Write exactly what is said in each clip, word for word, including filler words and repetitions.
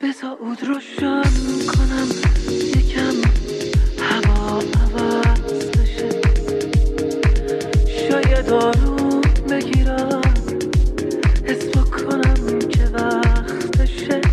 بذار عود روشن کنم یکم هوا عوض بشه، شاید آروم بگیرم حس بکنم که وقتشه.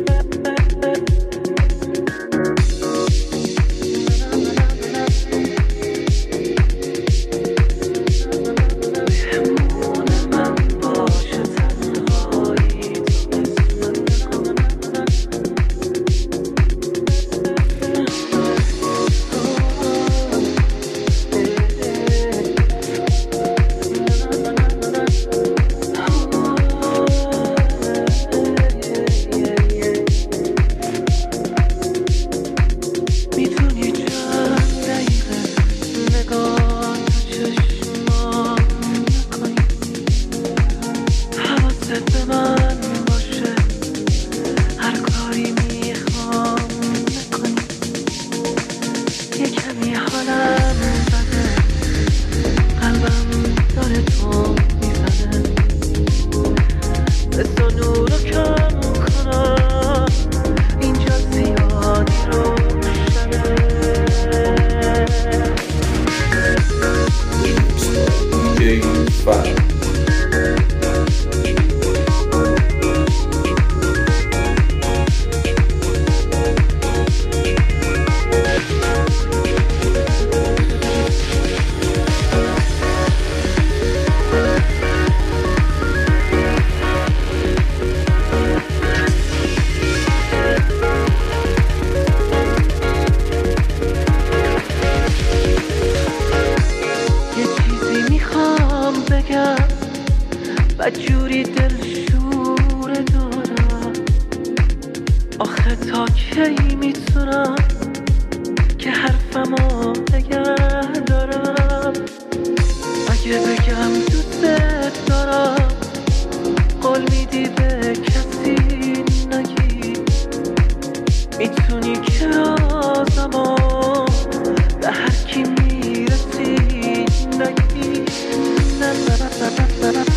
بدجوری دلشور دارم، آخه تا کی میتونم که حرفمو نگه دارم؟ اگه بگم دوست دارم قول میدی به کسی نگی، میتونی که رازمو به هر کی میرسی نگی. نه نه نه نه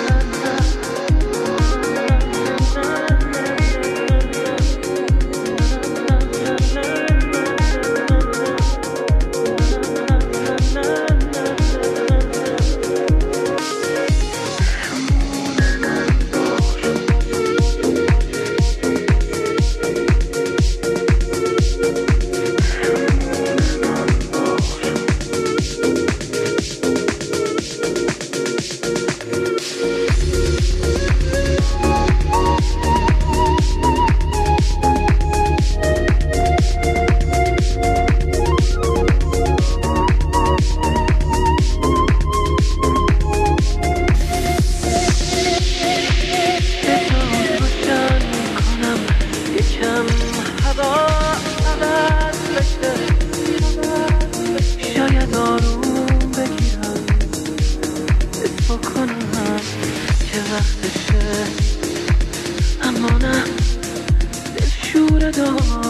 شاید آروم بگیرم حس بکنم که وقتشه، اما نه دلشور دارم.